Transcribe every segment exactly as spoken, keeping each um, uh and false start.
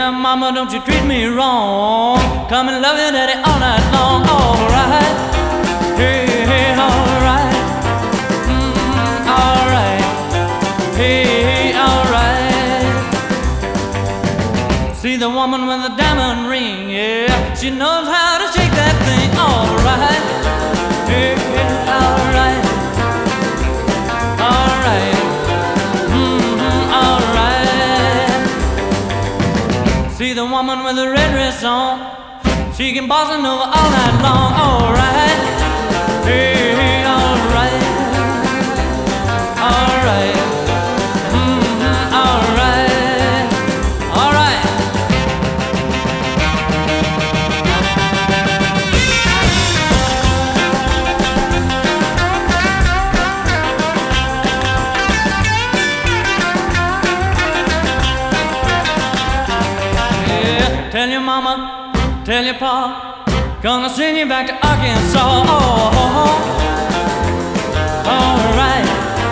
now, mama, don't you treat me wrong. Come and love your daddy all night long. Alright, hey, hey, alright, mm, alright, hey, alright. See the woman with the diamond ring, yeah, she knows how to shake that thing. Alright, hey, hey, alright, alright, mm, alright. See the woman with the red dress on, she can boss it over all night long. Alright, hey, hey, alright, alright, mm, alright, alright. Yeah, tell your mama, tell your pa, gonna send you back to Arkansas. Oh, alright,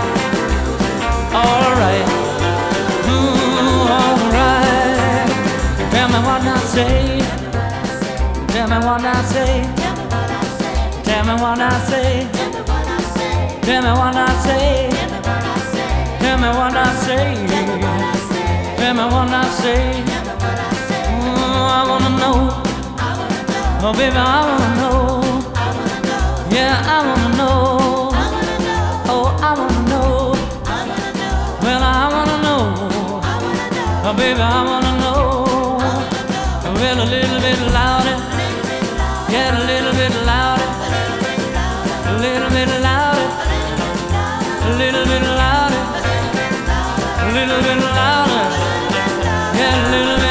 alright, ooh, alright. Tell me what I say, tell me what I say, tell me what I say, tell me what I say, tell me what I say, tell me what I say. Ooh, I wanna know. Oh, baby, I wanna know. Yeah, I wanna know. Oh, I wanna know. Well, I wanna know. Oh, baby, I wanna know. Well, a little bit louder. Yeah, a little bit louder. A little bit louder. A little bit louder. A little bit louder. Yeah, a little bit.